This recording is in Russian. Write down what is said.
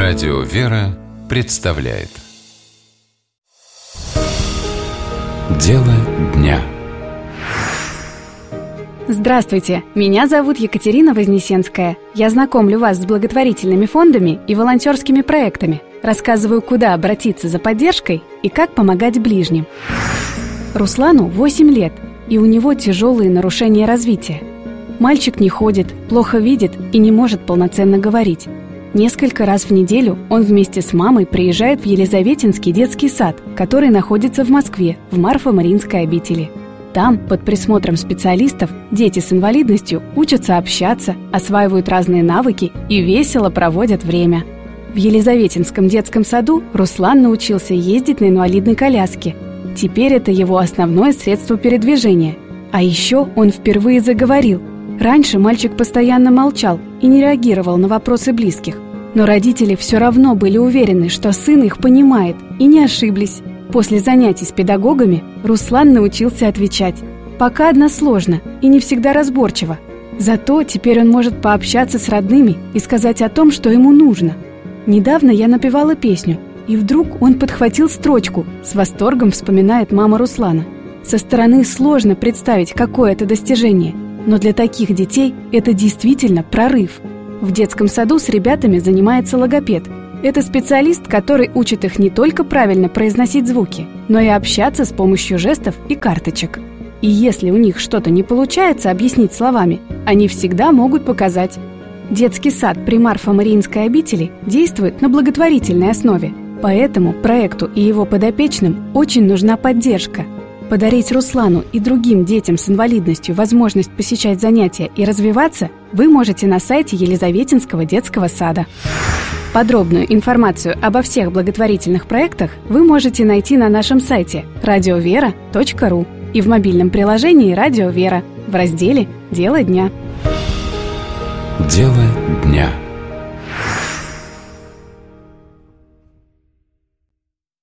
Радио «Вера» представляет Дело дня. Здравствуйте, меня зовут Екатерина Вознесенская. Я знакомлю вас с благотворительными фондами и волонтерскими проектами. Рассказываю, куда обратиться за поддержкой и как помогать ближним. Руслану 8 лет, и у него тяжелые нарушения развития. Мальчик не ходит, плохо видит и не может полноценно говорить. Несколько раз в неделю он вместе с мамой приезжает в Елизаветинский детский сад, который находится в Москве, в Марфо-Мариинской обители. Там, под присмотром специалистов, дети с инвалидностью учатся общаться, осваивают разные навыки и весело проводят время. В Елизаветинском детском саду Руслан научился ездить на инвалидной коляске. Теперь это его основное средство передвижения. А еще он впервые заговорил. Раньше мальчик постоянно молчал и не реагировал на вопросы близких. Но родители все равно были уверены, что сын их понимает, и не ошиблись. После занятий с педагогами Руслан научился отвечать. Пока односложно и не всегда разборчиво. Зато теперь он может пообщаться с родными и сказать о том, что ему нужно. Недавно я напевала песню, и вдруг он подхватил строчку, с восторгом вспоминает мама Руслана. Со стороны сложно представить, какое это достижение. Но для таких детей это действительно прорыв. В детском саду с ребятами занимается логопед. Это специалист, который учит их не только правильно произносить звуки, но и общаться с помощью жестов и карточек. И если у них что-то не получается объяснить словами, они всегда могут показать. Детский сад при Марфо-Мариинской обители действует на благотворительной основе, поэтому проекту и его подопечным очень нужна поддержка. Подарить Руслану и другим детям с инвалидностью возможность посещать занятия и развиваться вы можете на сайте Елизаветинского детского сада. Подробную информацию обо всех благотворительных проектах вы можете найти на нашем сайте radiovera.ru и в мобильном приложении «Радио Вера» в разделе «Дело дня». Дело дня.